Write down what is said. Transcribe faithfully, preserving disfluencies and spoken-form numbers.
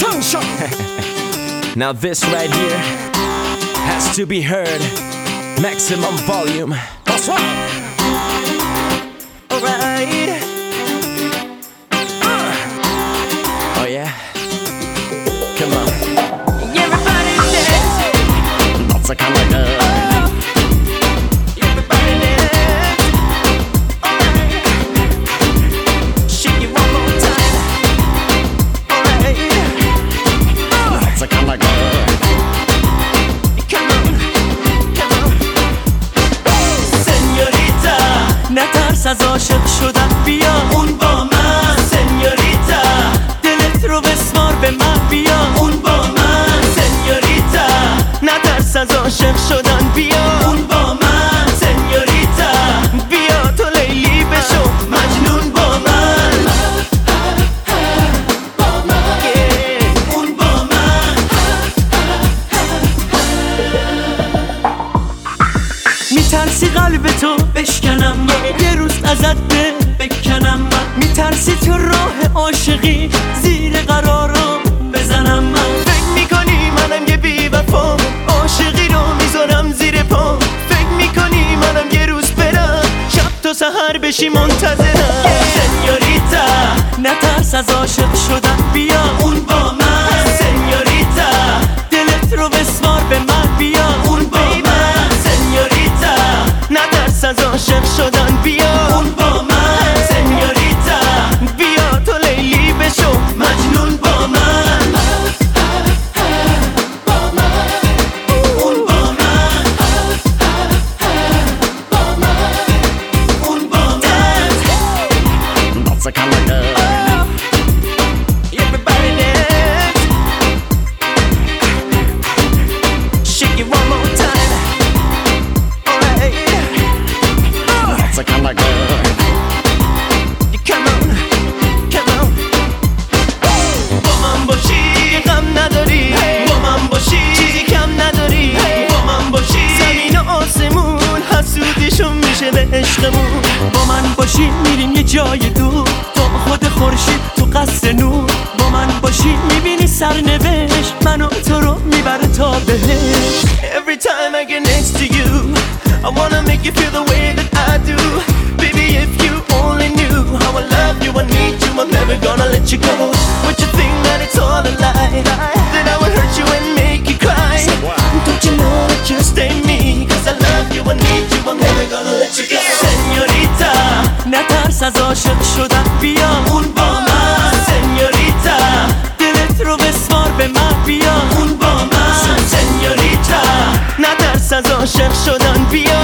Now this right here has to be heard. Maximum volume. That's right. Alright. Uh. Oh yeah. Come on. Everybody dance. Lots of color girl. Everybody dance. Alright. Shake it one more time. Alright. Uh. Lots of color girl. نترس از عاشق شدن بیا اون با من سنیوریتا دلت رو بسمار به من بیا اون با من سنیوریتا نترس از عاشق شدن بیا اون با من سنیوریتا بیا تو لیلی بشو مجنون با من با من اون با من میترسی قلب تو بشکنم من یه روز ازت به بکنم من میترسی تو راه عاشقی زیر قرارم بزنم من فکر میکنی منم یه بی وفا عاشقی رو میذارم زیر پا فکر میکنی منم یه روز برم شب تا سحر بشی منتظرم سنیوریتا نترس از عاشق شدن بیا اون با من سنیوریتا دلت رو بسمار به من بیا اون با من سنیوریتا نترس از عاشق شدن بیا اون با من سنیوریتا بیا تو لیلی بشو مجنون با من با من اون با من با من اون با من Lots of color girl. Everybody dance. Shake it one more time. Alright. Lots of color girl. Come on, come on. با من باشی غم نداری با من باشی چیزی کم نداری با من باشی زمین و آسمون حسودیشون میشه به عشقمون با من باشی میریم یه جای دور تا خود خورشید تو قصر نور با من باشی میبینی سرنوشت منو تو رو میبره تا بهش Every time I get next to you I wanna make you feel the way that I do Baby if you only knew how I love you, I need you, I'm never gonna let you go But you think that it's all a lie That I would hurt you and make you cry Don't you know that just ain't me Cause I love you, I need you, I'm never gonna let you go Señorita نترس از عاشق شدن بیا اون با من سنیوریتا دلت رو بسمار به من بیا اون با من سنیوریتا نترس از عاشق شدن بیا